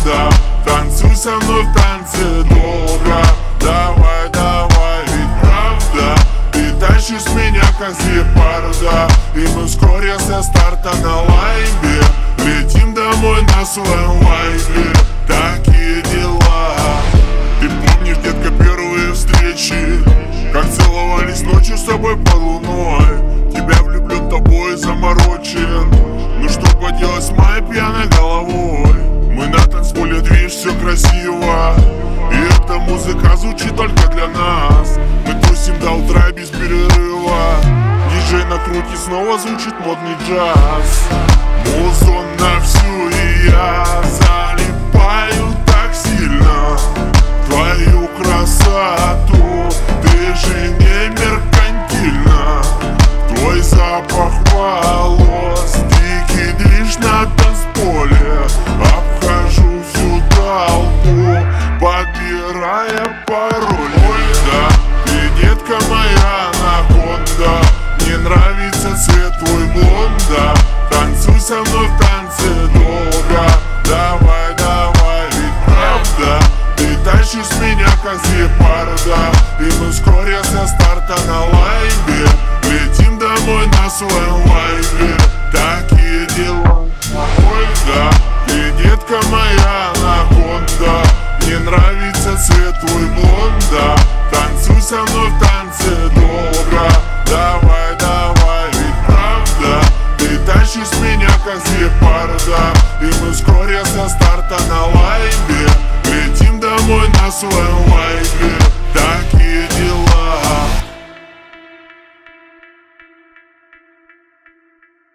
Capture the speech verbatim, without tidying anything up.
правда. Танцуй со мной в танце долго. Давай, давай, ведь правда. Ты тащишь меня как гепарда. И мы вскоре со старта на лайве летим домой на своем лайве. Такие дела. Ты помнишь, детка, первые встречи, как целовались ночью с тобой под луной. Тебя влюблен, тобой заморочен. Ну что поделать с моей пьяной головой? Мы на танцполе, движ, все красиво. И эта музыка звучит только для нас. Мы тусим до утра без перерыва. Диджей на круге, снова звучит модный джаз. Музон на всю, и я залипаю так сильно в твою красоту. Ты же не меркантильна. Твой запах волос, дикий движ на танцполе. Обхожу всю толпу, подбирая пароль. Ой, да, ты, детка моя анаконда. Мне нравится цвет твой блонда. Танцуй со мной в танце долго. Давай, давай, ведь правда. Ты тащишь меня как гепарда. И мы вскоре со старта на лайве летим домой на своем лайве. Такие дела. Ой, да, ты, детка моя анаконда. Мне нравится цвет твой блонда. Танцуй со мной в танце долго. Давай, давай, ведь правда. Ты тащишь меня как гепарда. И мы вскоре со старта на лайве летим домой на своем лайве.